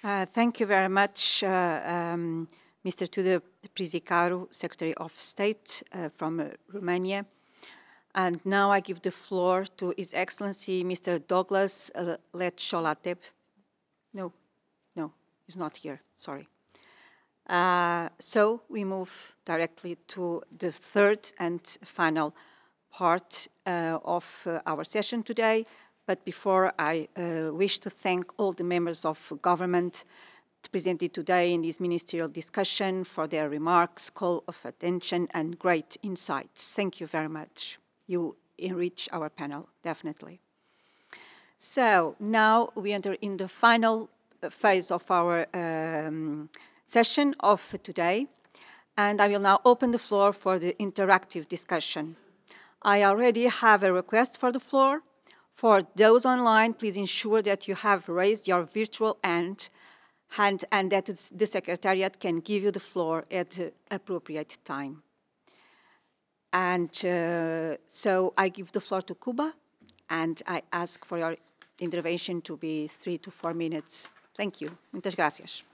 Thank you very much, Mr. Tudor Prizicaru, Secretary of State from Romania. And now I give the floor to His Excellency, Mr. Douglas Letcholateb. No, he's not here, sorry. So we move directly to the third and final part of our session today. But before I wish to thank all the members of government presented today in this ministerial discussion for their remarks, call of attention, and great insights. Thank you very much. You enrich our panel, definitely. So now we enter in the final phase of our session of today, and I will now open the floor for the interactive discussion. I already have a request for the floor. For those online, please ensure that you have raised your virtual hand and that the Secretariat can give you the floor at the appropriate time. And so I give the floor to Cuba, and I ask for your intervention to be 3 to 4 minutes. Thank you. Muchas gracias.